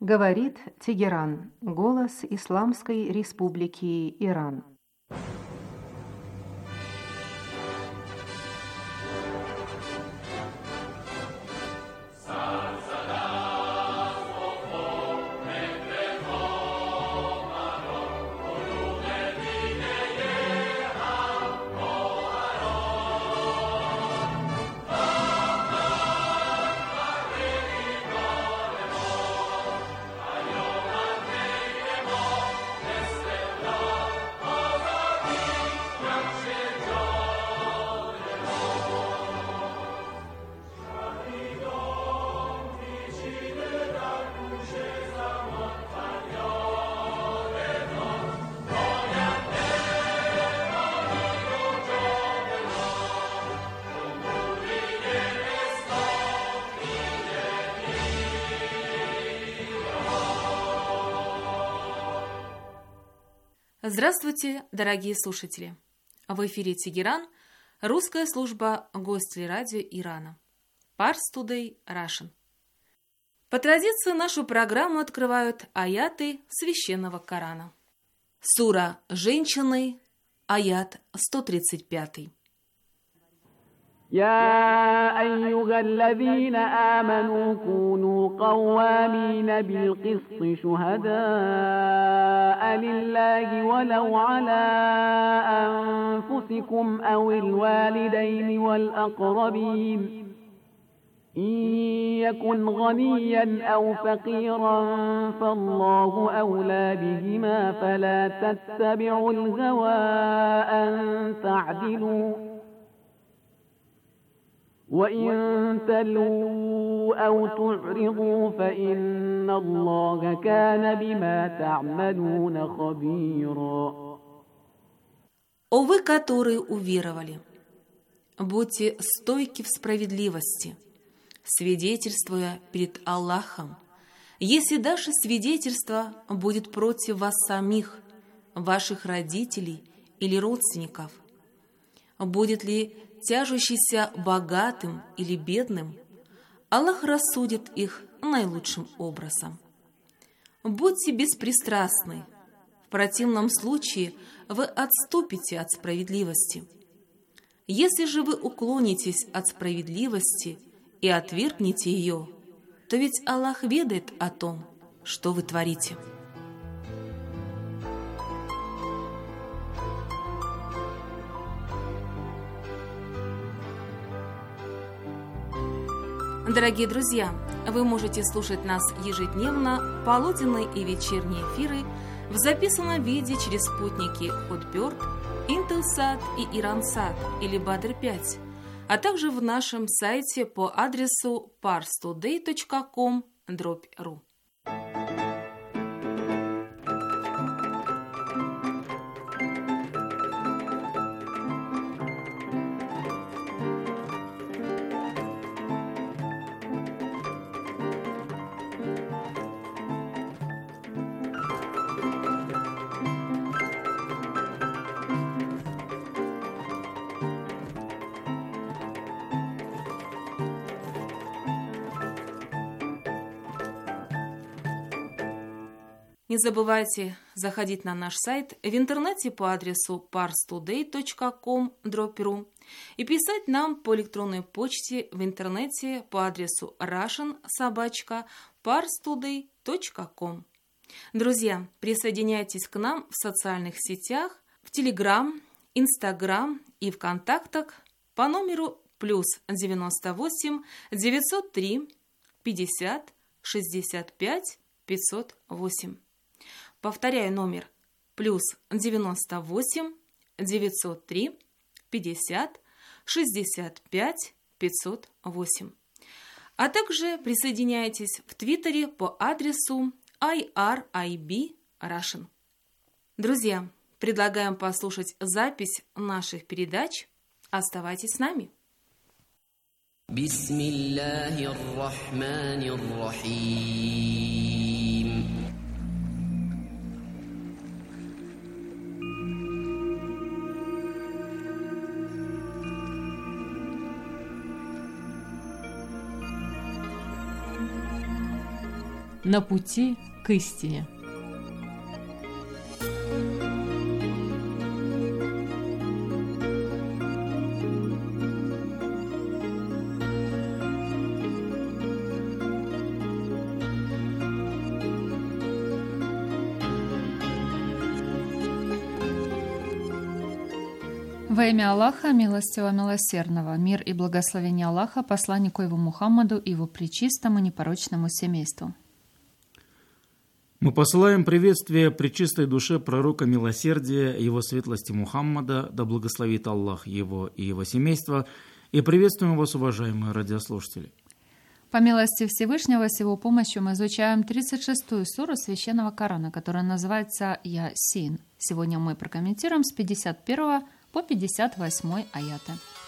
Говорит Тегеран, голос Исламской Республики Иран. Здравствуйте, дорогие слушатели! В эфире Тегеран, русская служба Гостелерадио Ирана. Pars Today Russian. По традиции нашу программу открывают аяты Священного Корана. Сура «Женщины», аят 135. يا أيها الذين آمنوا كونوا قوامين بالقسط شهداء لله ولو على أنفسكم أو الوالدين والأقربين إن يكن غنيا أو فقيرا فالله أولى بهما فلا تتبعوا الهوى أن تعدلوا وإن تلووا أو تعرضوا فإن الله كان بما تعملون خبيرا. О вы, которые уверовали, будьте стойки в справедливости, свидетельствуя перед Аллахом, если даже свидетельство будет против вас самих, ваших родителей или родственников. Будет ли тяжущийся богатым или бедным, Аллах рассудит их наилучшим образом. Будьте беспристрастны, в противном случае вы отступите от справедливости. Если же вы уклонитесь от справедливости и отвергнете ее, то ведь Аллах ведает о том, что вы творите. Дорогие друзья, вы можете слушать нас ежедневно, полуденные и вечерние эфиры в записанном виде через спутники Hotbird, Intelsat и Iransat или Badr-5, а также в нашем сайте по адресу parstoday.com/ru. Не забывайте заходить на наш сайт в интернете по адресу parstoday.com/ru и писать нам по электронной почте в интернете по адресу russian@parstoday.com. Друзья, присоединяйтесь к нам в социальных сетях, в Telegram, Instagram и ВКонтактах по номеру +98 903 50 65 508. Повторяю номер +98 903 50 65 508. А также присоединяйтесь в Твиттере по адресу IRIB Russian. Друзья, предлагаем послушать запись наших передач. Оставайтесь с нами. Бисмиллахир-рахманир-рахим. на пути к истине. Во имя Аллаха, милостивого, милосердного, мир и благословение Аллаха, посланнику его Мухаммаду и его пречистому непорочному семейству. Мы посылаем приветствие пречистой душе пророка милосердия, его светлости Мухаммада, да благословит Аллах его и его семейство, и приветствуем вас, уважаемые радиослушатели. По милости Всевышнего, с его помощью мы изучаем 36-ю суру Священного Корана, которая называется Ясин. Сегодня мы прокомментируем с 51 по 58 аяты.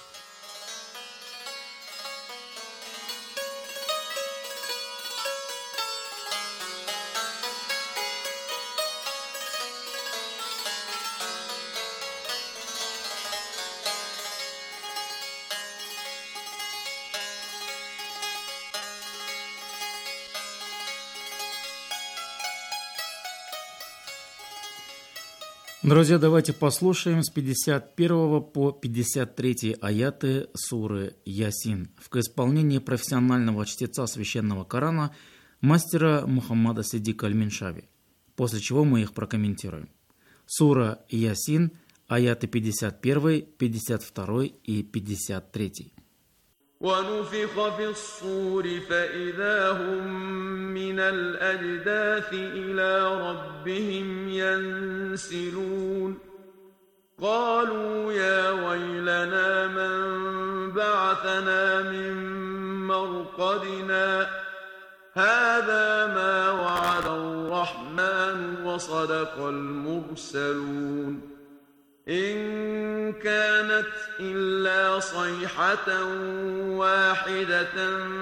Друзья, давайте послушаем с 51 по 53 аяты суры Ясин в исполнении профессионального чтеца священного Корана мастера Мухаммада Сиддика Аль-Миншави, после чего мы их прокомментируем. Сура Ясин, аяты 51, 52 и 53. ونفخ في الصور فإذا هم من الأجداث إلى ربهم ينسلون قالوا يا ويلنا من بعثنا من مرقدنا هذا ما وعد الرحمن وصدق المرسلون إن كانت إلا صيحة واحدة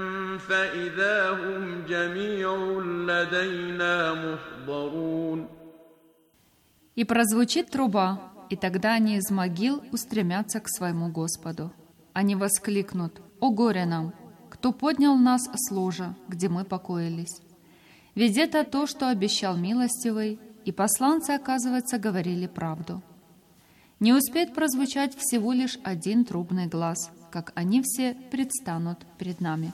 فإذا هم جميع لدينا محضرون. И прозвучит труба, и тогда они из могил устремятся к своему Господу. Они воскликнут: «О горе нам! Кто поднял нас с ложа, где мы покоились?» Ведь это то, что обещал милостивый, и посланцы, оказывается, говорили правду. Не успеет прозвучать всего лишь один трубный глас, как они все предстанут перед нами.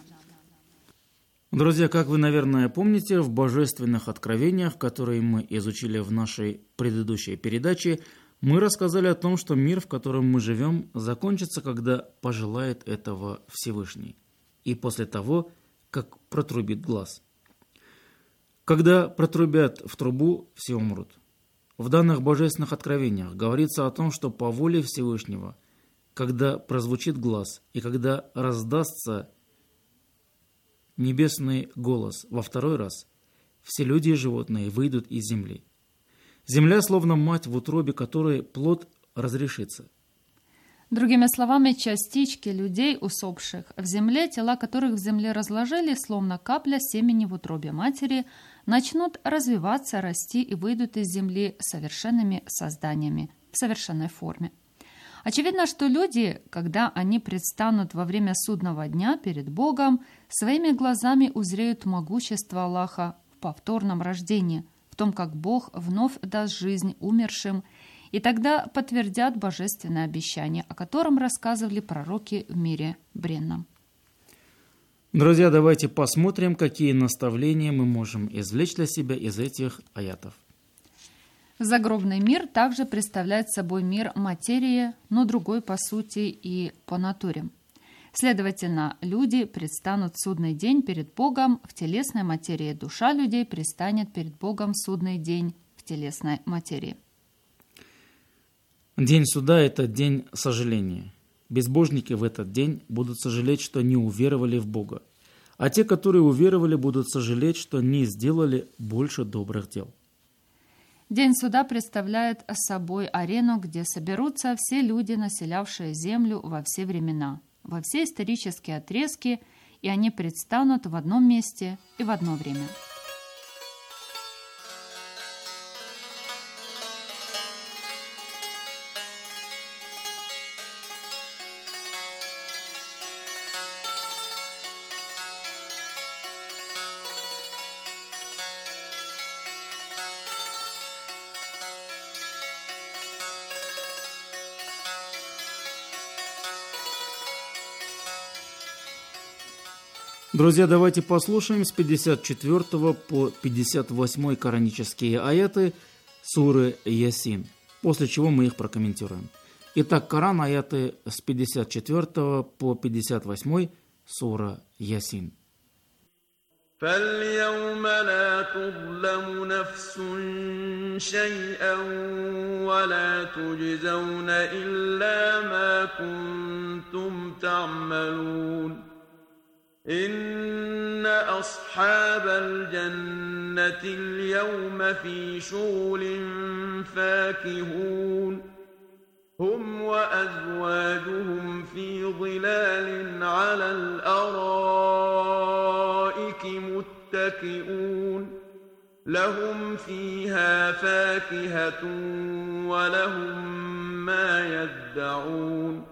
Друзья, как вы, наверное, помните, в божественных откровениях, которые мы изучили в нашей предыдущей передаче, мы рассказали о том, что мир, в котором мы живем, закончится, когда пожелает этого Всевышний, и после того, как протрубит глас. Когда протрубят в трубу, все умрут. В данных божественных откровениях говорится о том, что по воле Всевышнего, когда прозвучит глас и когда раздастся небесный голос во второй раз, все люди и животные выйдут из земли. Земля словно мать, в утробе которой плод разрешится. Другими словами, частички людей, усопших в земле, тела которых в земле разложили, словно капля семени в утробе матери, начнут развиваться, расти и выйдут из земли совершенными созданиями, в совершенной форме. Очевидно, что люди, когда они предстанут во время судного дня перед Богом, своими глазами узреют могущество Аллаха в повторном рождении, в том, как Бог вновь даст жизнь умершим, и тогда подтвердят божественное обещание, о котором рассказывали пророки в мире бренном. Друзья, давайте посмотрим, какие наставления мы можем извлечь для себя из этих аятов. Загробный мир также представляет собой мир материи, но другой по сути и по натуре. Следовательно, люди предстанут в судный день перед Богом в телесной материи, душа людей предстанет перед Богом в судный день в телесной материи. День суда – это день сожаления. Безбожники в этот день будут сожалеть, что не уверовали в Бога. А те, которые уверовали, будут сожалеть, что не сделали больше добрых дел. День суда представляет собой арену, где соберутся все люди, населявшие землю во все времена, во все исторические отрезки, и они предстанут в одном месте и в одно время. Друзья, давайте послушаем с 54 по 58 коранические аяты суры Ясин, после чего мы их прокомментируем. Итак, Коран, аяты с 54 по 58 сура Ясин. فاليوم لا تظلم نفس شيئا ولا تجزون إلا ما كنتم تعملون إن أصحاب الجنة اليوم في شغل فاكهون هم وأزواجهم في ظلال على الأرائك متكئون لهم فيها فاكهة ولهم ما يدعون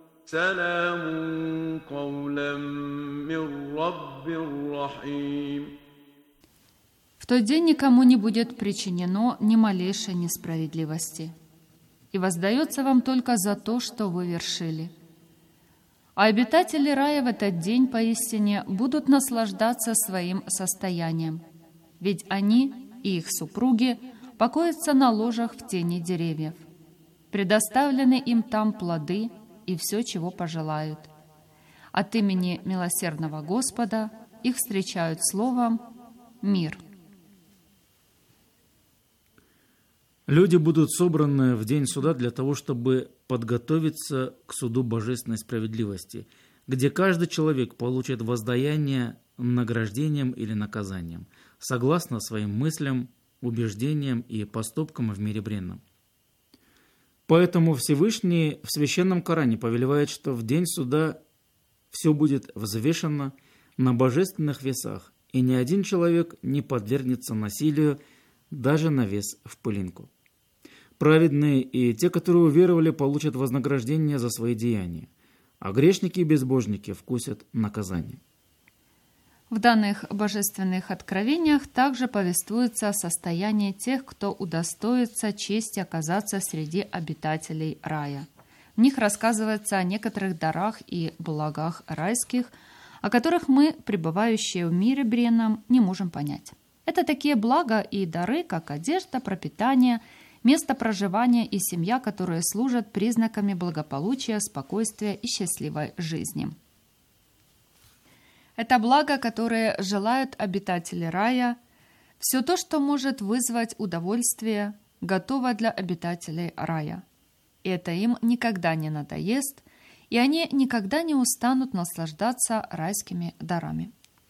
سلام قولا من رب رحيم. В тот день никому не будет причинено ни малейшей несправедливости, и воздается вам только за то, что вы вершили. А обитатели рая в этот день поистине будут наслаждаться своим состоянием, ведь они и их супруги покоятся на ложах в тени деревьев. Предоставлены им там плоды и все, чего пожелают. От имени милосердного Господа их встречают словом «Мир». Люди будут собраны в день суда для того, чтобы подготовиться к суду божественной справедливости, где каждый человек получит воздаяние награждением или наказанием, согласно своим мыслям, убеждениям и поступкам в мире бренном. Поэтому Всевышний в Священном Коране повелевает, что в день суда все будет взвешено на божественных весах, и ни один человек не подвергнется насилию даже на вес в пылинку. Праведные и те, которые уверовали, получат вознаграждение за свои деяния, а грешники и безбожники вкусят наказание. В данных божественных откровениях также повествуется о состоянии тех, кто удостоится чести оказаться среди обитателей рая. В них рассказывается о некоторых дарах и благах райских, о которых мы, пребывающие в мире бренном, не можем понять. Это такие блага и дары, как одежда, пропитание, место проживания и семья, которые служат признаками благополучия, спокойствия и счастливой жизни. Это благо, которое желают обитатели рая. Все то, что может вызвать удовольствие, готово для обитателей рая. И это им никогда не надоест, и они никогда не устанут наслаждаться райскими дарами.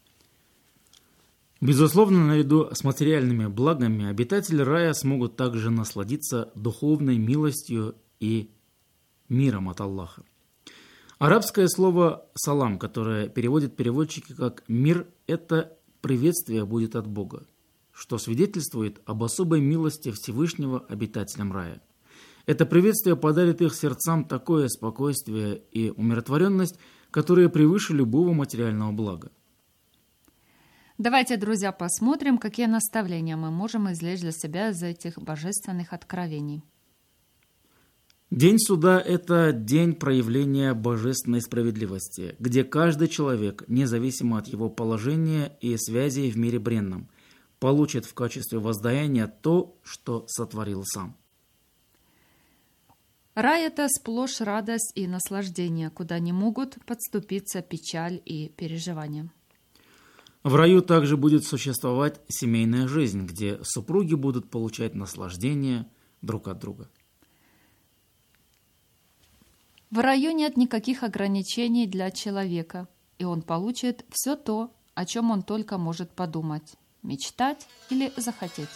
Безусловно, наряду с материальными благами обитатели рая смогут также насладиться духовной милостью и миром от Аллаха. Арабское слово «салам», которое переводят переводчики как «мир», это приветствие будет от Бога, что свидетельствует об особой милости Всевышнего обитателям рая. Это приветствие подарит их сердцам такое спокойствие и умиротворенность, которые превыше любого материального блага. Давайте, друзья, посмотрим, какие наставления мы можем извлечь для себя из этих божественных откровений. День суда – это день проявления божественной справедливости, где каждый человек, независимо от его положения и связей в мире бренном, получит в качестве воздаяния то, что сотворил сам. Рай – это сплошь радость и наслаждение, куда не могут подступиться печаль и переживания. В раю также будет существовать семейная жизнь, где супруги будут получать наслаждение друг от друга. В раю нет никаких ограничений для человека, и он получит все то, о чем он только может подумать, мечтать или захотеть.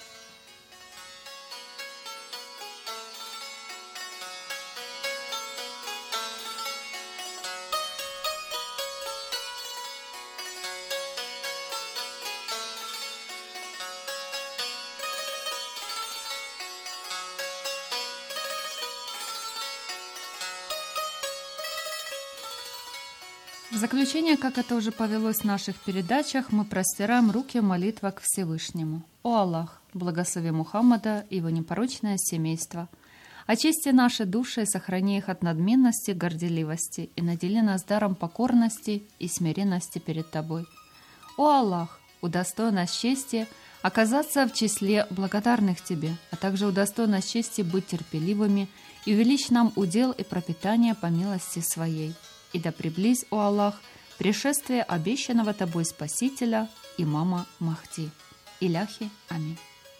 В заключение, как это уже повелось в наших передачах, мы простираем руки в молитвах к Всевышнему. О Аллах, благослови Мухаммада и его непорочное семейство. Очисти наши души и сохрани их от надменности, горделивости и надели нас даром покорности и смиренности перед Тобой. «О Аллах, удостой нас чести оказаться в числе благодарных Тебе, а также удостой нас чести быть терпеливыми и увеличь нам удел и пропитание по милости Своей. И да приблизь, о Аллах, пришествие обещанного Тобой Спасителя, имама Махди. Иляхи. Аминь».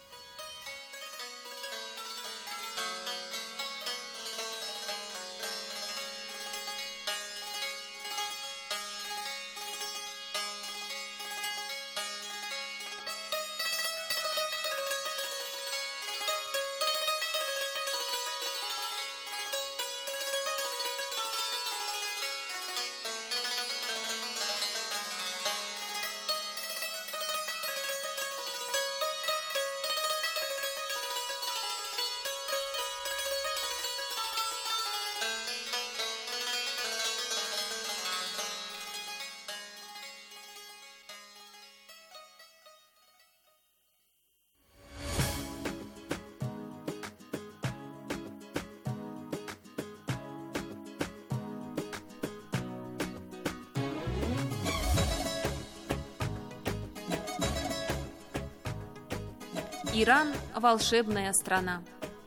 Иран – волшебная страна.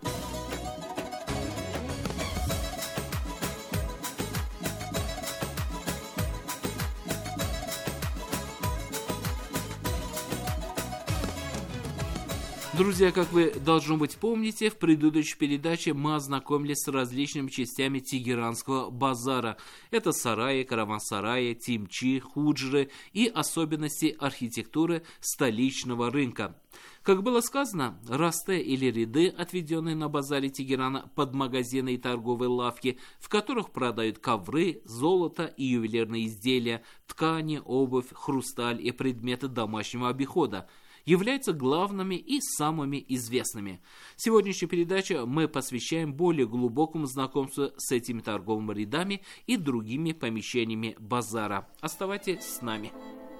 Друзья, как вы, должно быть, помните, в предыдущей передаче мы ознакомились с различными частями Тегеранского базара. Это сараи, караван-сараи, тимчи, худжры и особенности архитектуры столичного рынка. Как было сказано, расте или ряды, отведенные на базаре Тегерана под магазины и торговые лавки, в которых продают ковры, золото и ювелирные изделия, ткани, обувь, хрусталь и предметы домашнего обихода, являются главными и самыми известными. Сегодняшнюю передачу мы посвящаем более глубокому знакомству с этими торговыми рядами и другими помещениями базара. Оставайтесь с нами.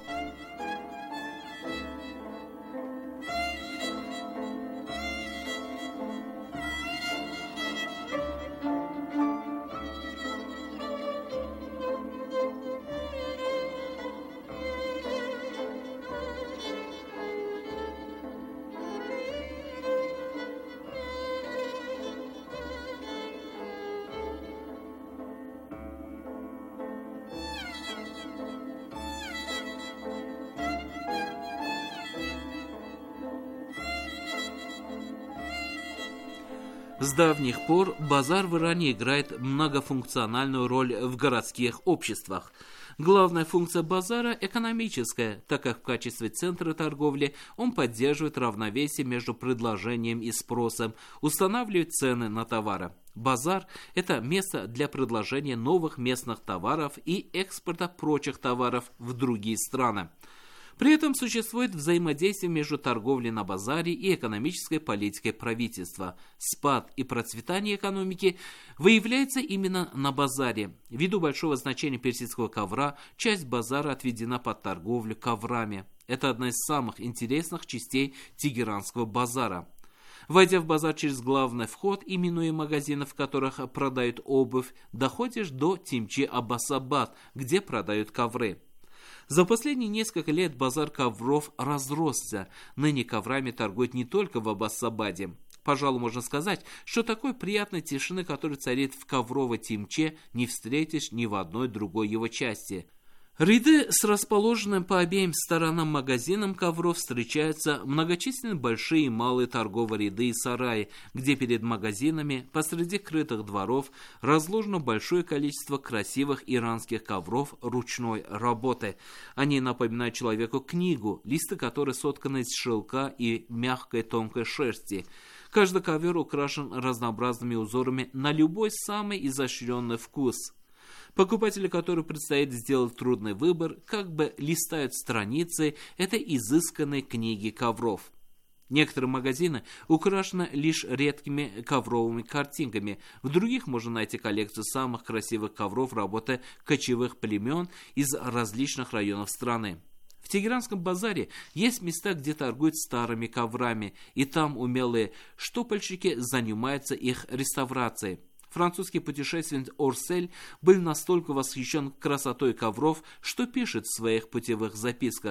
С давних пор базар в Иране играет многофункциональную роль в городских обществах. Главная функция базара – экономическая, так как в качестве центра торговли он поддерживает равновесие между предложением и спросом, устанавливает цены на товары. Базар – это место для предложения новых местных товаров и экспорта прочих товаров в другие страны. При этом существует взаимодействие между торговлей на базаре и экономической политикой правительства. Спад и процветание экономики выявляется именно на базаре. Ввиду большого значения персидского ковра, часть базара отведена под торговлю коврами. Это одна из самых интересных частей Тегеранского базара. Войдя в базар через главный вход, именуя магазины, в которых продают обувь, доходишь до Тимчи Аббасабад, где продают ковры. За последние несколько лет базар ковров разросся. Ныне коврами торгуют не только в Аббасабаде. Пожалуй, можно сказать, что такой приятной тишины, которая царит в ковровой Тимче, не встретишь ни в одной другой его части. Ряды с расположенным по обеим сторонам магазином ковров встречаются многочисленные большие и малые торговые ряды и сараи, где перед магазинами посреди крытых дворов разложено большое количество красивых иранских ковров ручной работы. Они напоминают человеку книгу, листы которой сотканы из шелка и мягкой тонкой шерсти. Каждый ковер украшен разнообразными узорами на любой самый изощренный вкус. Покупатели, которым предстоит сделать трудный выбор, как бы листают страницы этой изысканной книги ковров. Некоторые магазины украшены лишь редкими ковровыми картинками, в других можно найти коллекцию самых красивых ковров работы кочевых племен из различных районов страны. В Тегеранском базаре есть места, где торгуют старыми коврами, и там умелые штопальщики занимаются их реставрацией. Французский путешественник Орсель был настолько восхищен красотой ковров, что пишет в своих путевых записках: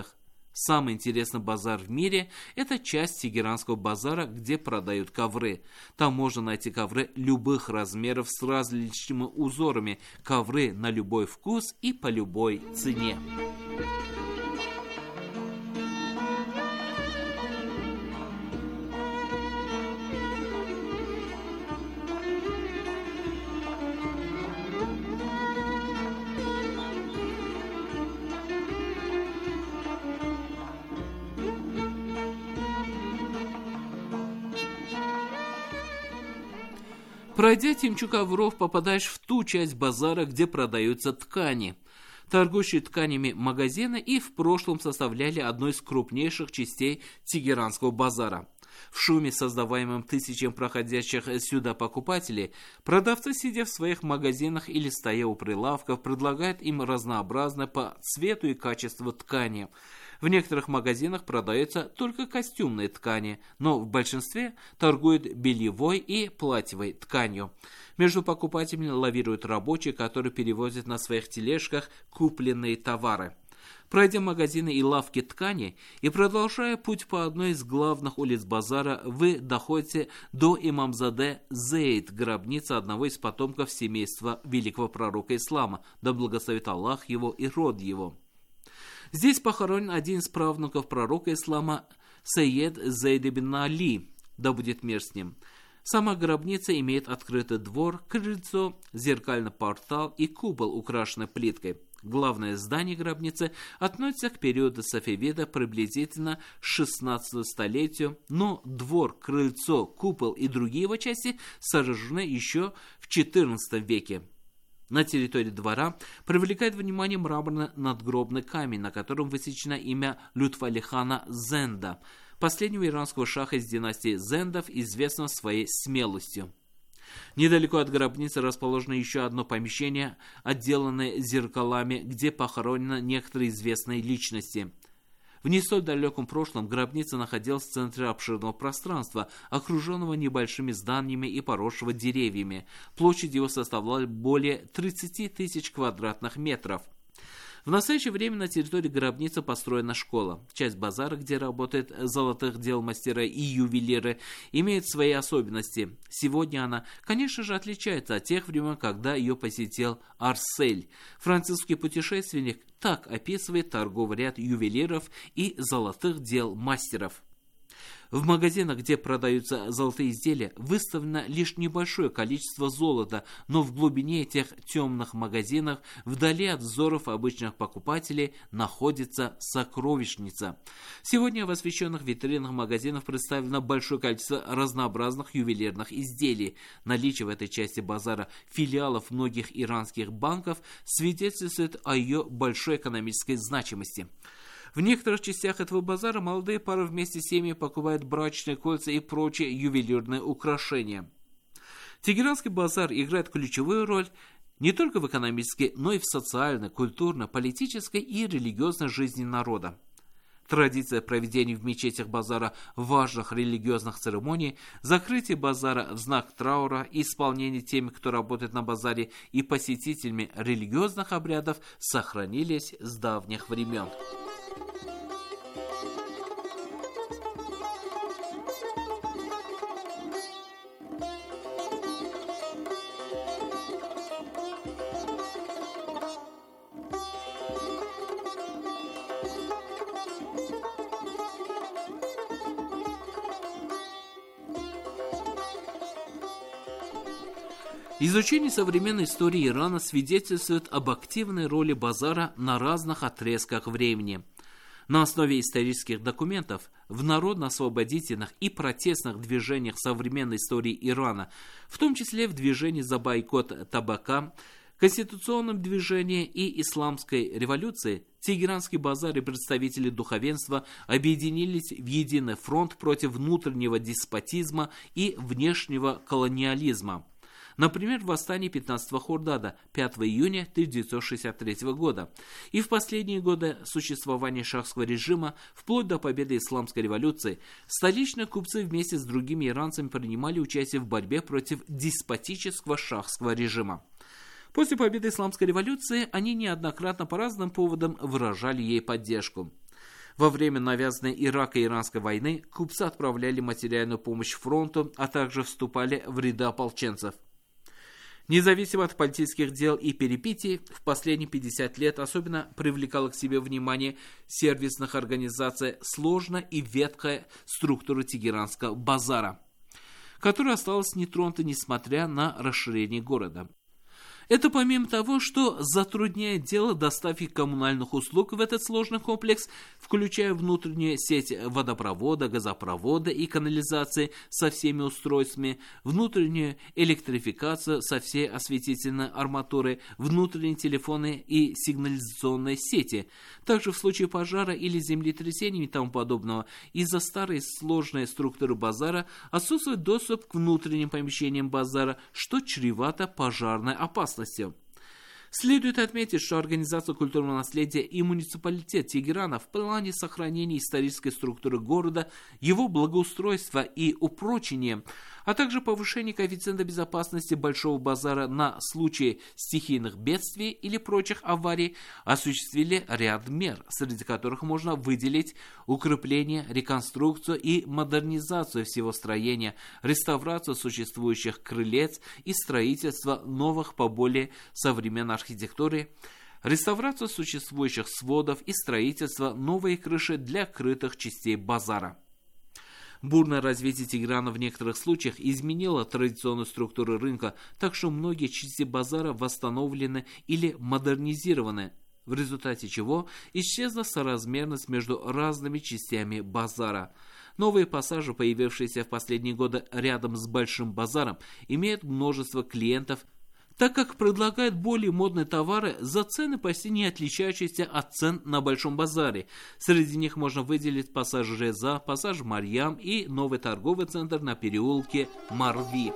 Самый интересный базар в мире – это часть Тегеранского базара, где продают ковры. Там можно найти ковры любых размеров с различными узорами, ковры на любой вкус и по любой цене. Пройдя Тимчу ковров, попадаешь в ту часть базара, где продаются ткани. Торгующие тканями магазины и в прошлом составляли одну из крупнейших частей Тегеранского базара. В шуме, создаваемом тысячами проходящих сюда покупателей, продавцы, сидя в своих магазинах или стоя у прилавков, предлагают им разнообразно по цвету и качеству ткани. В некоторых магазинах продаются только костюмные ткани, но в большинстве торгуют бельевой и платьевой тканью. Между покупателями лавируют рабочие, которые перевозят на своих тележках купленные товары. Пройдя магазины и лавки ткани и продолжая путь по одной из главных улиц базара, вы доходите до Имамзаде Зейд, гробницы одного из потомков семейства великого пророка ислама, да благословит Аллах его и род его. Здесь похоронен один из правнуков пророка ислама Сайед Зейд ибн Али, да будет мир с ним. Сама гробница имеет открытый двор, крыльцо, зеркальный портал и купол, украшенный плиткой. Главное здание гробницы относится к периоду Сафавида приблизительно к 16 столетию, но двор, крыльцо, купол и другие его части сожжены еще в XIV веке. На территории двора привлекает внимание мраморный надгробный камень, на котором высечено имя Лютфалихана Зенда, последнего иранского шаха из династии Зендов, известного своей смелостью. Недалеко от гробницы расположено еще одно помещение, отделанное зеркалами, где похоронены некоторые известные личности. В не столь далеком прошлом гробница находилась в центре обширного пространства, окруженного небольшими зданиями и поросшего деревьями. Площадь его составляла более 30 тысяч квадратных метров. В настоящее время на территории гробницы построена школа. Часть базара, где работают золотых дел мастера и ювелиры, имеет свои особенности. Сегодня она, конечно же, отличается от тех времен, когда ее посетил Арсель. Французский путешественник так описывает торговый ряд ювелиров и золотых дел мастеров. В магазинах, где продаются золотые изделия, выставлено лишь небольшое количество золота, но в глубине этих темных магазинов, вдали от взоров обычных покупателей, находится сокровищница. Сегодня в освещенных витринах магазинов представлено большое количество разнообразных ювелирных изделий. Наличие в этой части базара филиалов многих иранских банков свидетельствует о ее большой экономической значимости. В некоторых частях этого базара молодые пары вместе с семьей покупают брачные кольца и прочие ювелирные украшения. Тегеранский базар играет ключевую роль не только в экономической, но и в социальной, культурной, политической и религиозной жизни народа. Традиция проведения в мечетях базара важных религиозных церемоний, закрытие базара в знак траура и исполнение теми, кто работает на базаре, и посетителями религиозных обрядов сохранились с давних времен. Изучение современной истории Ирана свидетельствует об активной роли базара на разных отрезках времени. На основе исторических документов в народно-освободительных и протестных движениях современной истории Ирана, в том числе в движении за бойкот табака, конституционном движении и исламской революции, Тегеранский базар и представители духовенства объединились в единый фронт против внутреннего деспотизма и внешнего колониализма. Например, в восстании 15-го Хурдада 5 июня 1963 года и в последние годы существования шахского режима, вплоть до победы исламской революции, столичные купцы вместе с другими иранцами принимали участие в борьбе против деспотического шахского режима. После победы исламской революции они неоднократно по разным поводам выражали ей поддержку. Во время навязанной Ирако-Иранской войны купцы отправляли материальную помощь фронту, а также вступали в ряды ополченцев. Независимо от политических дел и перипетий, в последние 50 лет особенно привлекала к себе внимание сервисных организаций сложная и ветхая структура Тегеранского базара, которая осталась нетронутой, несмотря на расширение города. Это помимо того, что затрудняет дело доставки коммунальных услуг в этот сложный комплекс, включая внутреннюю сеть водопровода, газопровода и канализации со всеми устройствами, внутреннюю электрификацию со всей осветительной арматурой, внутренние телефоны и сигнализационные сети. Также в случае пожара или землетрясения и тому подобного, из-за старой сложной структуры базара отсутствует доступ к внутренним помещениям базара, что чревато пожарной опасностью. Следует отметить, что Организация культурного наследия и муниципалитет Тегерана в плане сохранения исторической структуры города, его благоустройства и упрочения, а также повышения коэффициента безопасности Большого базара на случай стихийных бедствий или прочих аварий, осуществили ряд мер, среди которых можно выделить укрепление, реконструкцию и модернизацию всего строения, реставрацию существующих крылец и строительство новых по более современной архитектуре, реставрацию существующих сводов и строительство новой крыши для крытых частей базара. Бурное развитие Тегерана в некоторых случаях изменило традиционную структуру рынка, так что многие части базара восстановлены или модернизированы, в результате чего исчезла соразмерность между разными частями базара. Новые пассажи, появившиеся в последние годы рядом с Большим базаром, имеют множество клиентов, так как предлагают более модные товары за цены почти не отличающиеся от цен на Большом базаре. Среди них можно выделить пассаж Реза, пассаж Марьям и новый торговый центр на переулке Марви.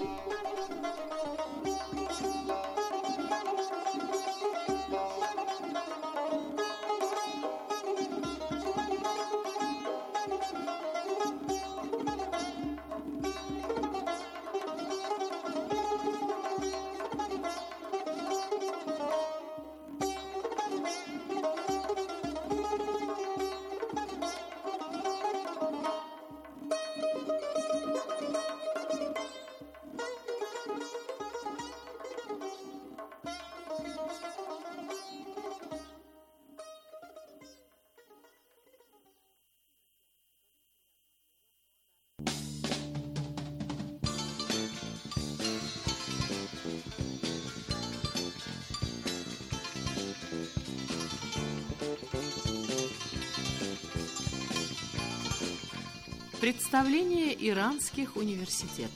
Представление иранских университетов.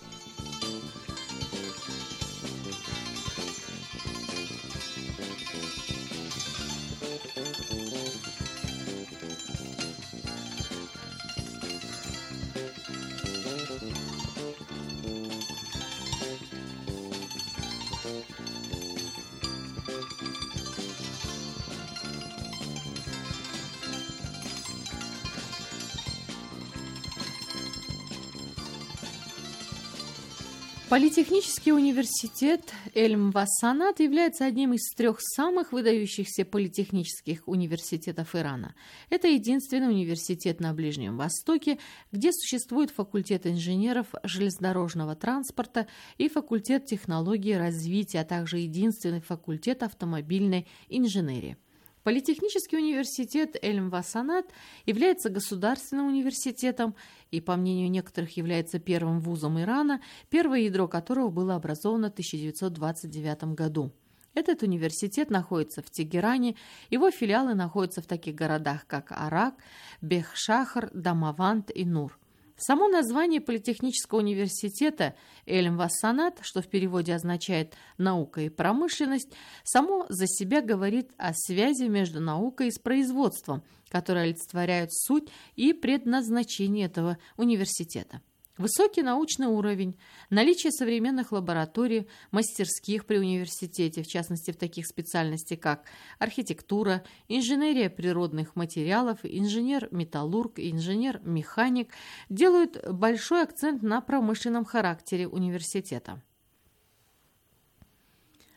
Политехнический университет Эль-Мвассанат является одним из 3 самых выдающихся политехнических университетов Ирана. Это единственный университет на Ближнем Востоке, где существует факультет инженеров железнодорожного транспорта и факультет технологии развития, а также единственный факультет автомобильной инженерии. Политехнический университет Эль-Мвассанат является государственным университетом и, по мнению некоторых, является первым вузом Ирана, первое ядро которого было образовано в 1929 году. Этот университет находится в Тегеране, его филиалы находятся в таких городах, как Арак, Бехшахр, Дамаванд и Нур. Само название Политехнического университета Эль-Мвассанат, что в переводе означает «наука и промышленность», само за себя говорит о связи между наукой и производством, которые олицетворяют суть и предназначение этого университета. Высокий научный уровень, наличие современных лабораторий, мастерских при университете, в частности в таких специальностях, как архитектура, инженерия природных материалов, инженер-металлург и инженер-механик, делают большой акцент на промышленном характере университета.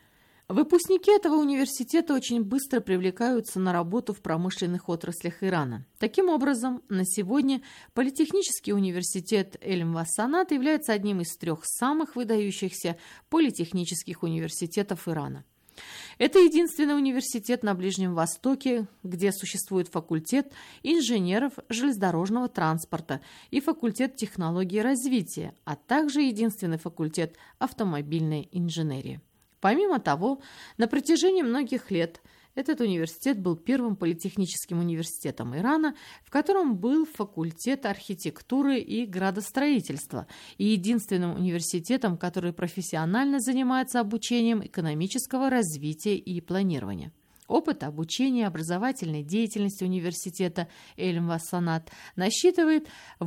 Выпускники этого университета очень быстро привлекаются на работу в промышленных отраслях Ирана. Таким образом, на сегодня Политехнический университет Эльм-Вассанат является одним из 3 самых выдающихся политехнических университетов Ирана. Это единственный университет на Ближнем Востоке, где существует факультет инженеров железнодорожного транспорта и факультет технологии развития, а также единственный факультет автомобильной инженерии. Помимо того, на протяжении многих лет этот университет был первым политехническим университетом Ирана, в котором был факультет архитектуры и градостроительства, и единственным университетом, который профессионально занимается обучением экономического развития и планирования. Опыт обучения и образовательной деятельности университета Эльм-Вассанат насчитывает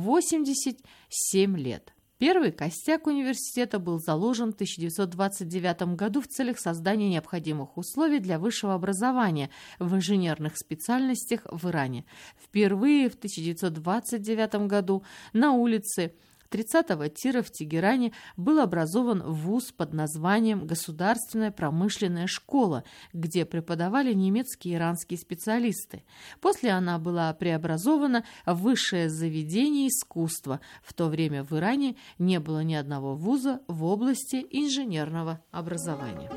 87 лет. Первый костяк университета был заложен в 1929 году в целях создания необходимых условий для высшего образования в инженерных специальностях в Иране. Впервые в 1929 году на улице 30-го тира в Тегеране был образован вуз под названием «Государственная промышленная школа», где преподавали немецкие и иранские специалисты. После она была преобразована в высшее заведение искусства. В то время в Иране не было ни одного вуза в области инженерного образования.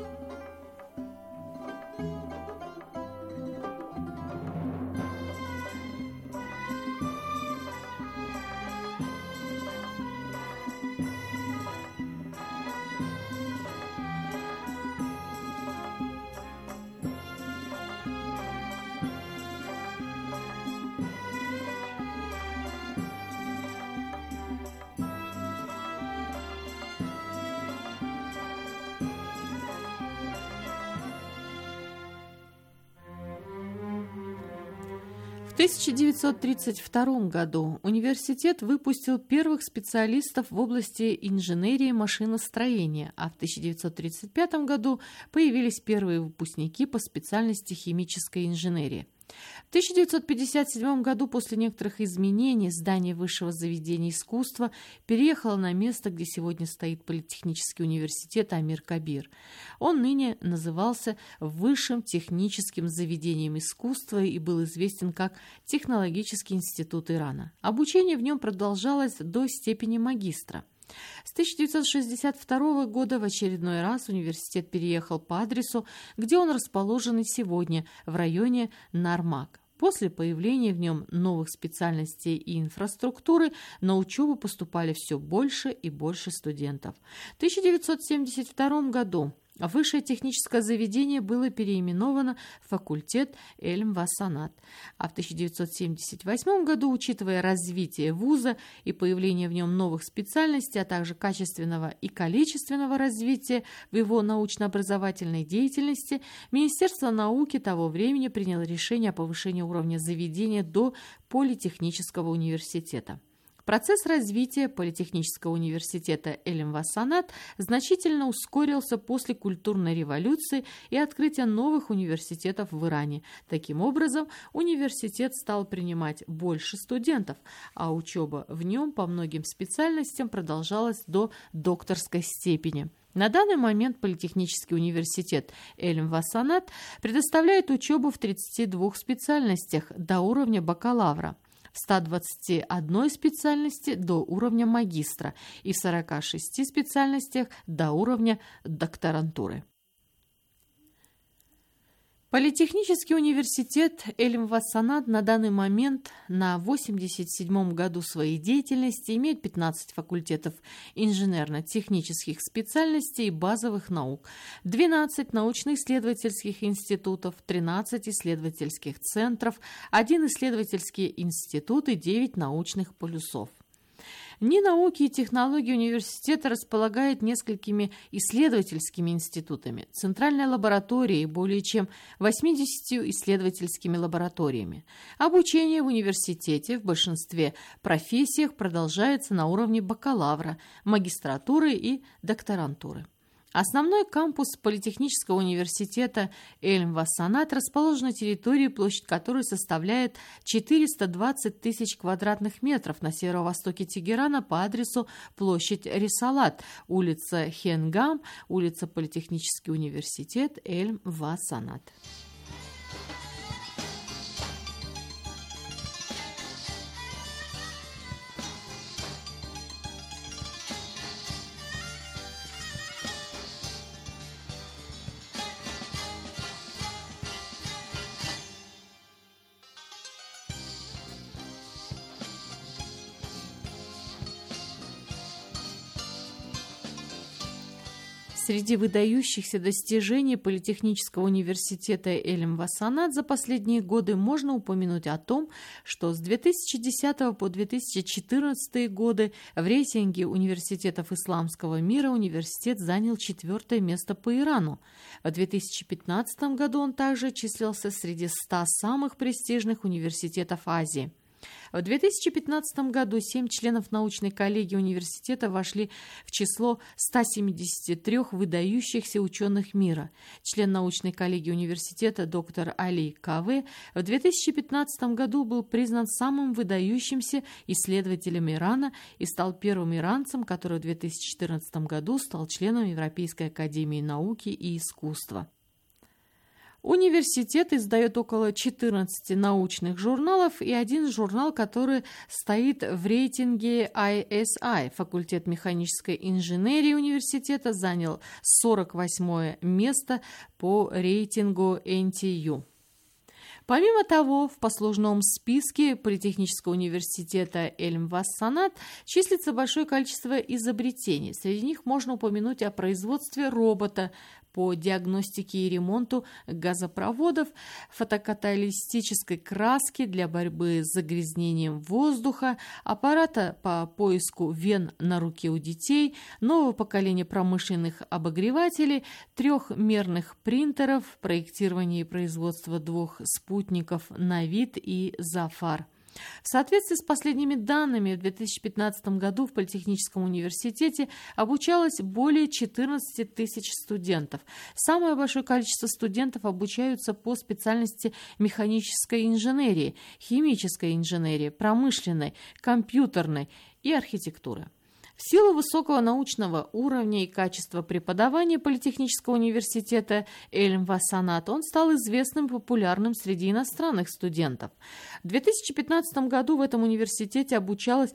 В 1932 году университет выпустил первых специалистов в области инженерии и машиностроения, а в 1935 году появились первые выпускники по специальности химической инженерии. В 1957 году после некоторых изменений здание высшего заведения искусства переехало на место, где сегодня стоит Политехнический университет Амир-Кабир. Он ныне назывался Высшим техническим заведением искусства и был известен как Технологический институт Ирана. Обучение в нем продолжалось до степени магистра. С 1962 года в очередной раз университет переехал по адресу, где он расположен и сегодня, в районе Нармак. После появления в нем новых специальностей и инфраструктуры на учебу поступали все больше и больше студентов. В 1972 году высшее техническое заведение было переименовано в факультет Эльм-Вассанат, а в 1978 году, учитывая развитие вуза и появление в нем новых специальностей, а также качественного и количественного развития в его научно-образовательной деятельности, Министерство науки того времени приняло решение о повышении уровня заведения до Политехнического университета. Процесс развития Политехнического университета Эльм-Вассанат значительно ускорился после культурной революции и открытия новых университетов в Иране. Таким образом, университет стал принимать больше студентов, а учеба в нем по многим специальностям продолжалась до докторской степени. На данный момент Политехнический университет Эльм-Вассанат предоставляет учебу в 32 специальностях до уровня бакалавра, в 121 специальности до уровня магистра и в 46 специальностях до уровня докторантуры. Политехнический университет Эльм-Вассанат на данный момент на 87-м году своей деятельности имеет 15 факультетов инженерно-технических специальностей и базовых наук, 12 научно-исследовательских институтов, 13 исследовательских центров, 1 исследовательский институт и 9 научных полюсов. НИИ науки и технологий университета располагает несколькими исследовательскими институтами, центральной лабораторией и более чем 80 исследовательскими лабораториями. Обучение в университете в большинстве профессиях продолжается на уровне бакалавра, магистратуры и докторантуры. Основной кампус Политехнического университета Эльм-Вассанат расположен на территории, площадь которой составляет 420 тысяч квадратных метров на северо-востоке Тегерана по адресу площадь Рисалат, улица Хенгам, улица Политехнический университет Эльм-Вассанат. Среди выдающихся достижений Политехнического университета Эльм-Вассанат за последние годы можно упомянуть о том, что с 2010 по 2014 годы в рейтинге университетов исламского мира университет занял 4-е место по Ирану. В 2015 году он также числился среди 100 самых престижных университетов Азии. В 2015 году 7 членов научной коллегии университета вошли в число 173 выдающихся ученых мира. Член научной коллегии университета доктор Али Каве в 2015 году был признан самым выдающимся исследователем Ирана и стал первым иранцем, который в 2014 году стал членом Европейской академии науки и искусства. Университет издает около 14 научных журналов и один журнал, который стоит в рейтинге ISI. Факультет механической инженерии университета занял 48-е место по рейтингу NTU. Помимо того, в послужном списке Политехнического университета Эльм-Вассанат числится большое количество изобретений. Среди них можно упомянуть о производстве робота по диагностике и ремонту газопроводов, фотокаталистической краски для борьбы с загрязнением воздуха, аппарата по поиску вен на руке у детей, нового поколения промышленных обогревателей, 3-мерных принтеров, проектирование и производство 2 спутников «Навид» и «Зафар». В соответствии с последними данными, в 2015 году в Политехническом университете обучалось более 14 тысяч студентов. Самое большое количество студентов обучаются по специальности механической инженерии, химической инженерии, промышленной, компьютерной и архитектуры. В силу высокого научного уровня и качества преподавания Политехнического университета Эльм-Вассанат он стал известным и популярным среди иностранных студентов. В 2015 году в этом университете обучалось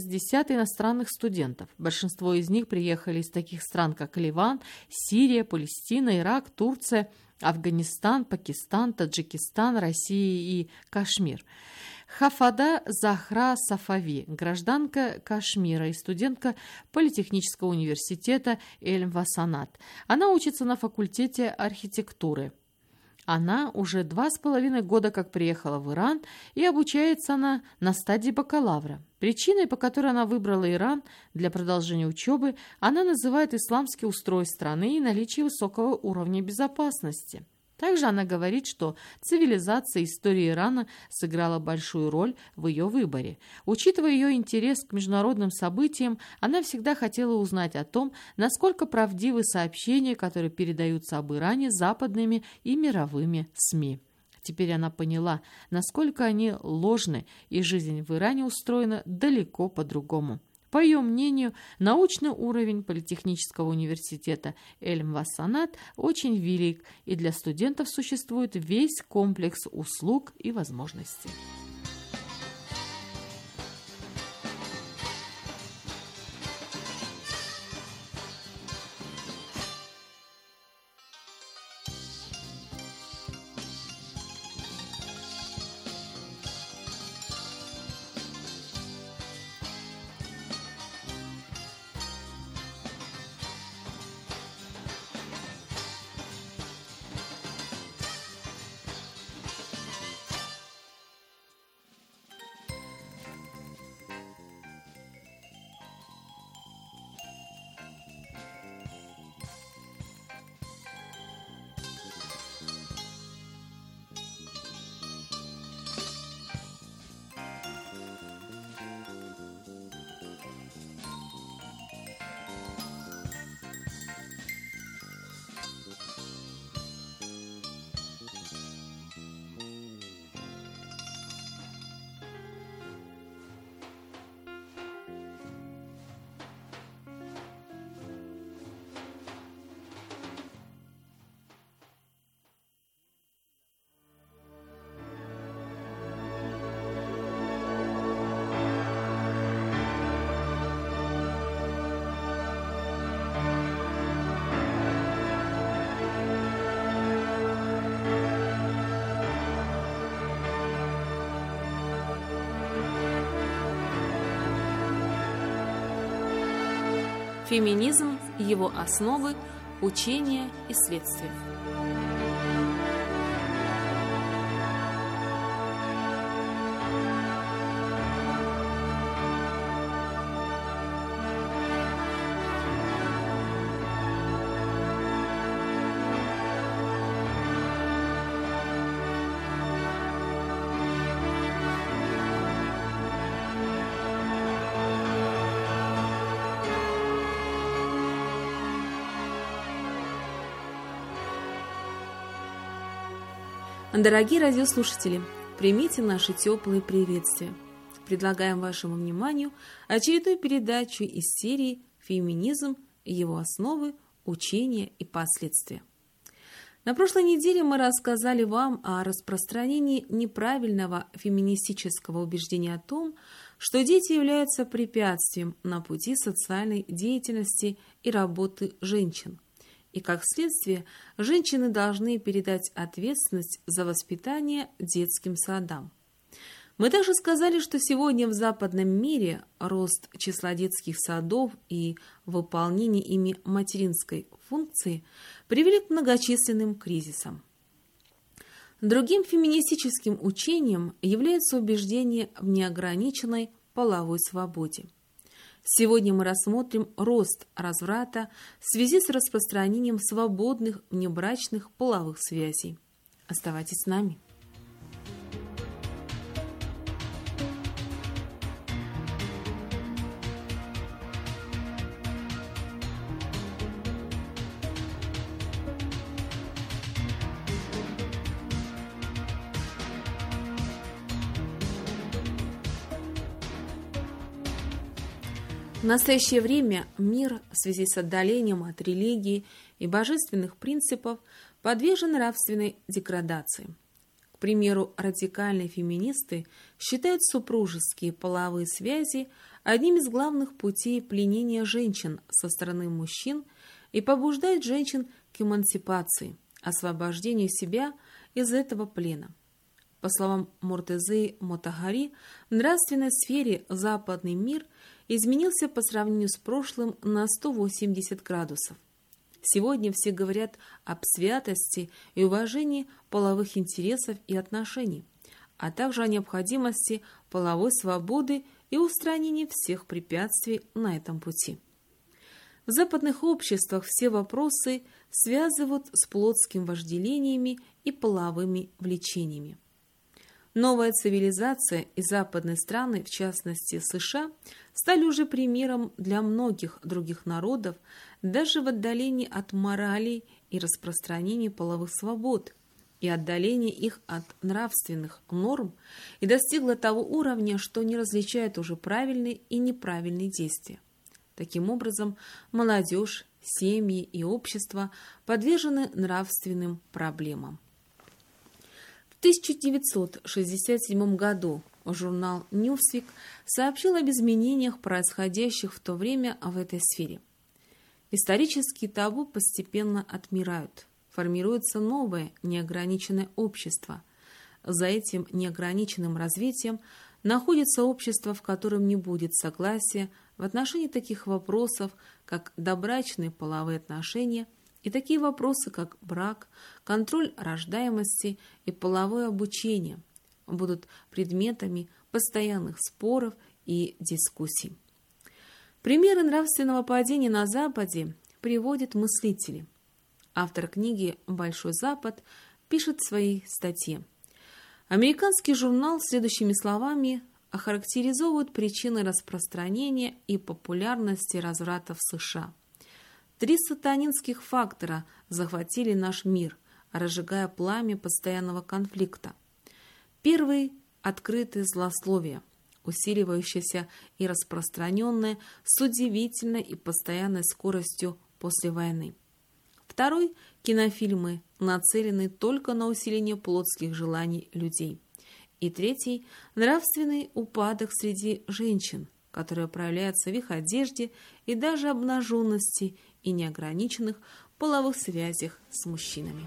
60 иностранных студентов. Большинство из них приехали из таких стран, как Ливан, Сирия, Палестина, Ирак, Турция, Афганистан, Пакистан, Таджикистан, Россия и Кашмир. Хафада Захра Сафави, гражданка Кашмира и студентка Политехнического университета Эльм-Вассанат. Она учится на факультете архитектуры. Она уже 2,5 года как приехала в Иран, и обучается она на стадии бакалавра. Причиной, по которой она выбрала Иран для продолжения учебы, она называет исламский устрой страны и наличие высокого уровня безопасности. Также она говорит, что цивилизация и история Ирана сыграла большую роль в ее выборе. Учитывая ее интерес к международным событиям, она всегда хотела узнать о том, насколько правдивы сообщения, которые передаются об Иране западными и мировыми СМИ. Теперь она поняла, насколько они ложны, и жизнь в Иране устроена далеко по-другому. По ее мнению, научный уровень Политехнического университета Эльм-Вассанат очень велик, и для студентов существует весь комплекс услуг и возможностей. Феминизм, его основы, учения и следствия. Дорогие радиослушатели, примите наши теплые приветствия. Предлагаем вашему вниманию очередную передачу из серии «Феминизм, его основы, учения и последствия». На прошлой неделе мы рассказали вам о распространении неправильного феминистического убеждения о том, что дети являются препятствием на пути социальной деятельности и работы женщин. И, как следствие, женщины должны передать ответственность за воспитание детским садам. Мы также сказали, что сегодня в западном мире рост числа детских садов и выполнение ими материнской функции привели к многочисленным кризисам. Другим феминистическим учением является убеждение в неограниченной половой свободе. Сегодня мы рассмотрим рост разврата в связи с распространением свободных внебрачных половых связей. Оставайтесь с нами. В настоящее время мир в связи с отдалением от религии и божественных принципов подвержен нравственной деградации. К примеру, радикальные феминисты считают супружеские половые связи одним из главных путей пленения женщин со стороны мужчин и побуждают женщин к эмансипации, освобождению себя из этого плена. По словам Муртезы Мотахари, в нравственной сфере западный мир изменился по сравнению с прошлым на 180 градусов. Сегодня все говорят об святости и уважении половых интересов и отношений, а также о необходимости половой свободы и устранении всех препятствий на этом пути. В западных обществах все вопросы связывают с плотскими вожделениями и половыми влечениями. Новая цивилизация и западные страны, в частности США, стали уже примером для многих других народов даже в отдалении от морали и распространении половых свобод и отдалении их от нравственных норм и достигла того уровня, что не различает уже правильные и неправильные действия. Таким образом, молодежь, семьи и общество подвержены нравственным проблемам. В 1967 году журнал Newsweek сообщил об изменениях, происходящих в то время в этой сфере. Исторические табу постепенно отмирают, формируется новое неограниченное общество. За этим неограниченным развитием находится общество, в котором не будет согласия в отношении таких вопросов, как добрачные половые отношения, и такие вопросы, как брак, контроль рождаемости и половое обучение, будут предметами постоянных споров и дискуссий. Примеры нравственного падения на Западе приводят мыслители. Автор книги «Большой Запад» пишет в своей статье. Американский журнал следующими словами охарактеризовывает причины распространения и популярности разврата в США. 3 сатанинских фактора захватили наш мир, разжигая пламя постоянного конфликта. Первый – открытое злословие, усиливающееся и распространенное с удивительной и постоянной скоростью после войны. Второй – кинофильмы, нацеленные только на усиление плотских желаний людей. И третий – нравственный упадок среди женщин, который проявляется в их одежде и даже обнаженности и неограниченных половых связях с мужчинами.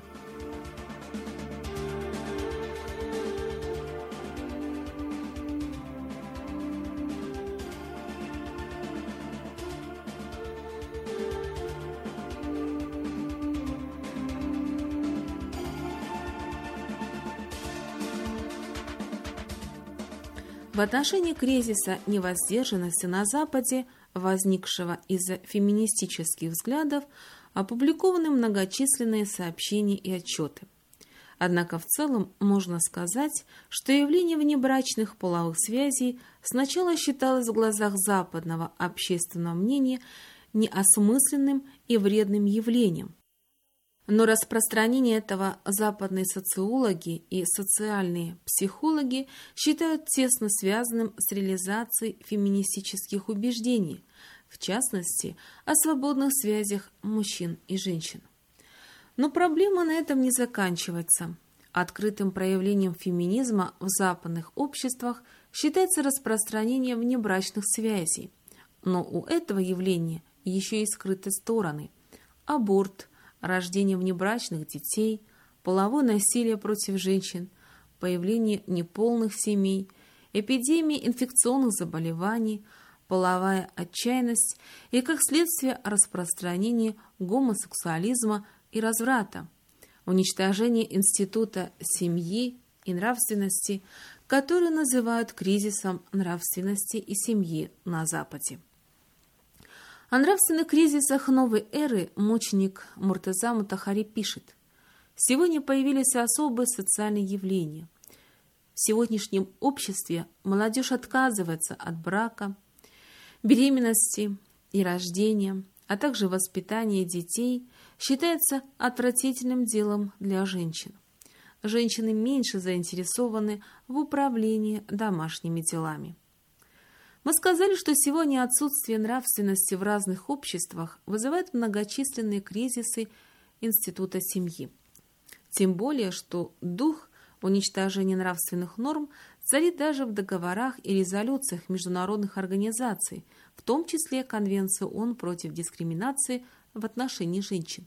отношении кризиса невоздержанности на Западе, возникшего из-за феминистических взглядов, опубликованы многочисленные сообщения и отчеты. Однако в целом можно сказать, что явление внебрачных половых связей сначала считалось в глазах западного общественного мнения неосмысленным и вредным явлением. Но распространение этого западные социологи и социальные психологи считают тесно связанным с реализацией феминистических убеждений, в частности, о свободных связях мужчин и женщин. Но проблема на этом не заканчивается. Открытым проявлением феминизма в западных обществах считается распространение внебрачных связей. Но у этого явления еще и скрыты стороны – аборт, рождение внебрачных детей, половое насилие против женщин, появление неполных семей, эпидемии инфекционных заболеваний, половая отчаянность и, как следствие, распространение гомосексуализма и разврата, уничтожение института семьи и нравственности, который называют кризисом нравственности и семьи на Западе. О нравственных кризисах новой эры мученик Муртаза Мутахари пишет: «Сегодня появились особые социальные явления. В сегодняшнем обществе молодежь отказывается от брака, беременности и рождения, а также воспитания детей считается отвратительным делом для женщин. Женщины меньше заинтересованы в управлении домашними делами». Мы сказали, что сегодня отсутствие нравственности в разных обществах вызывает многочисленные кризисы института семьи. Тем более, что дух уничтожения нравственных норм царит даже в договорах и резолюциях международных организаций, в том числе Конвенции ООН против дискриминации в отношении женщин.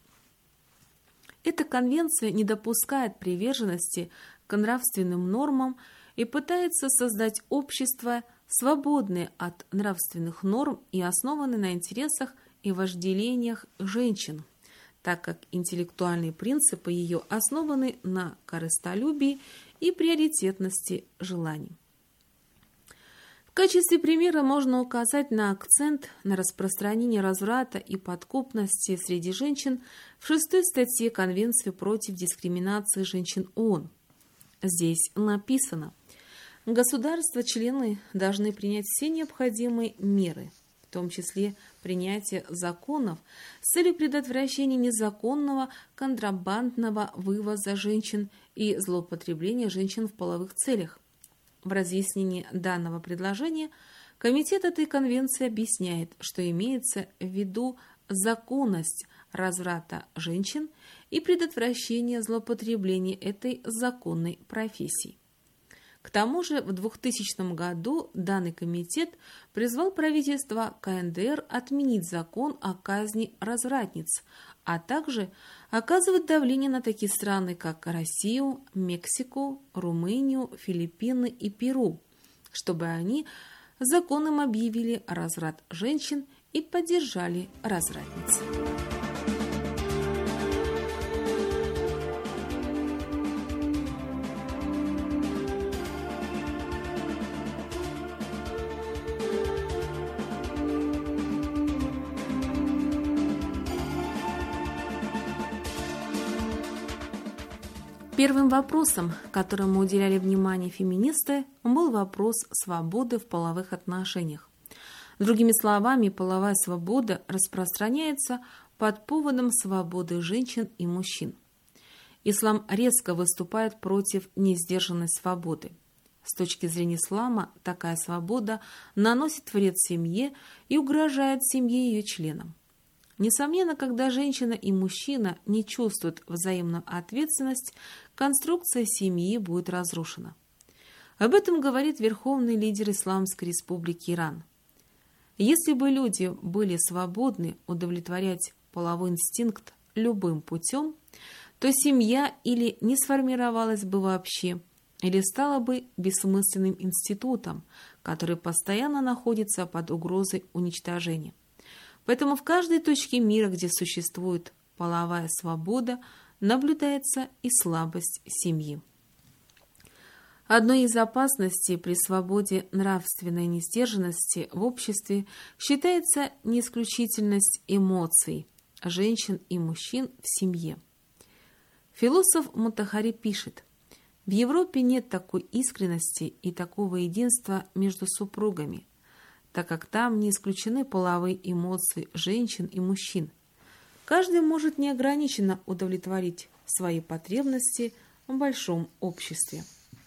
Эта конвенция не допускает приверженности к нравственным нормам и пытается создать общество, свободные от нравственных норм и основаны на интересах и вожделениях женщин, так как интеллектуальные принципы ее основаны на корыстолюбии и приоритетности желаний. В качестве примера можно указать на акцент на распространение разврата и подкупности среди женщин в 6-й статье Конвенции против дискриминации женщин ООН. Здесь написано: государства-члены должны принять все необходимые меры, в том числе принятие законов с целью предотвращения незаконного контрабандного вывоза женщин и злоупотребления женщин в половых целях. В разъяснении данного предложения Комитет этой конвенции объясняет, что имеется в виду законность разврата женщин и предотвращение злоупотребления этой законной профессией. К тому же в 2000 году данный комитет призвал правительство КНДР отменить закон о казни развратниц, а также оказывать давление на такие страны, как Россию, Мексику, Румынию, Филиппины и Перу, чтобы они законом объявили разврат женщин и поддержали развратниц. Первым вопросом, которому уделяли внимание феминисты, был вопрос свободы в половых отношениях. Другими словами, половая свобода распространяется под поводом свободы женщин и мужчин. Ислам резко выступает против несдержанной свободы. С точки зрения ислама, такая свобода наносит вред семье и угрожает семье и ее членам. Несомненно, когда женщина и мужчина не чувствуют взаимную ответственность, конструкция семьи будет разрушена. Об этом говорит верховный лидер Исламской Республики Иран. Если бы люди были свободны удовлетворять половой инстинкт любым путем, то семья или не сформировалась бы вообще, или стала бы бессмысленным институтом, который постоянно находится под угрозой уничтожения. Поэтому в каждой точке мира, где существует половая свобода, наблюдается и слабость семьи. Одной из опасностей при свободе нравственной несдержанности в обществе считается не исключительность эмоций женщин и мужчин в семье. Философ Мутахари пишет: «В Европе нет такой искренности и такого единства между супругами, так как там не исключены половые эмоции женщин и мужчин. Каждый может неограниченно удовлетворить свои потребности в большом обществе».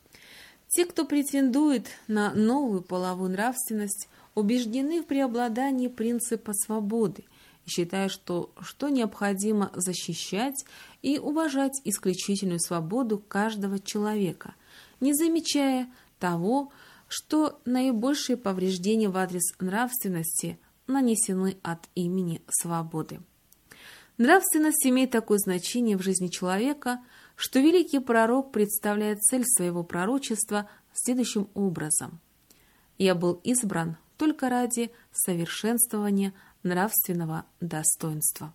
Те, кто претендует на новую половую нравственность, убеждены в преобладании принципа свободы и считают, что необходимо защищать и уважать исключительную свободу каждого человека, не замечая того, что наибольшие повреждения в адрес нравственности нанесены от имени свободы. Нравственность имеет такое значение в жизни человека, что великий пророк представляет цель своего пророчества следующим образом: «Я был избран только ради совершенствования нравственного достоинства».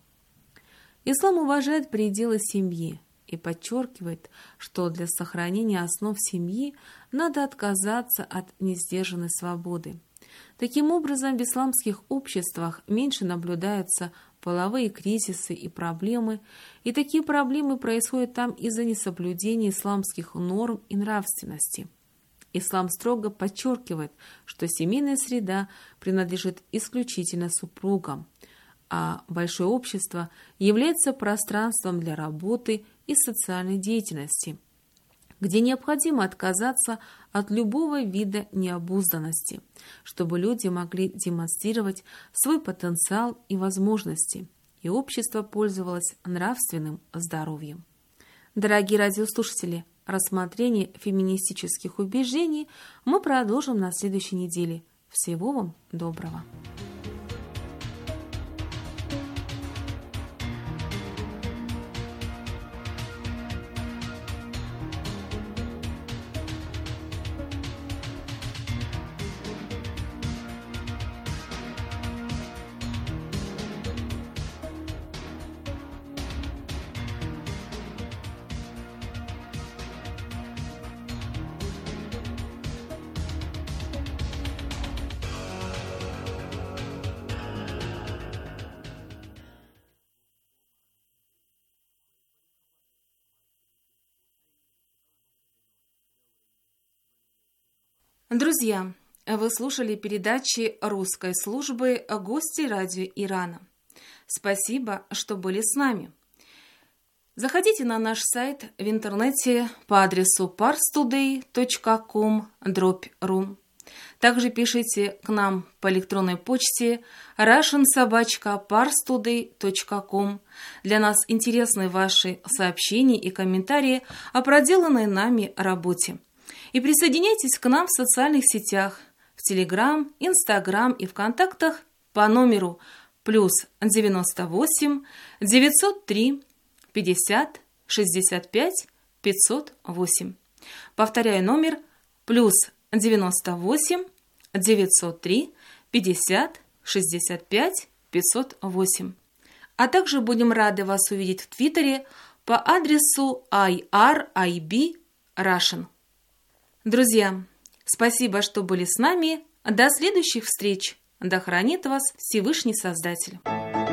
Ислам уважает пределы семьи и подчеркивает, что для сохранения основ семьи надо отказаться от несдержанной свободы. Таким образом, в исламских обществах меньше наблюдаются половые кризисы и проблемы, и такие проблемы происходят там из-за несоблюдения исламских норм и нравственности. Ислам строго подчеркивает, что семейная среда принадлежит исключительно супругам, а большое общество является пространством для работы и социальной деятельности, где необходимо отказаться от любого вида необузданности, чтобы люди могли демонстрировать свой потенциал и возможности, и общество пользовалось нравственным здоровьем. Дорогие радиослушатели, рассмотрение феминистических убеждений мы продолжим на следующей неделе. Всего вам доброго! Друзья, вы слушали передачи русской службы «Гости радио Ирана». Спасибо, что были с нами. Заходите на наш сайт в интернете по адресу parstoday.com/ru. Также пишите к нам по электронной почте russian@parstoday.com. Для нас интересны ваши сообщения и комментарии о проделанной нами работе. И присоединяйтесь к нам в социальных сетях, в Телеграм, Инстаграм и ВКонтактах по номеру +98 903 50 65 508. Повторяю, номер +98 903 50 65 508. А также будем рады вас увидеть в Твиттере по адресу IRIB Russian. Друзья, спасибо, что были с нами. До следующих встреч. Да хранит вас Всевышний Создатель.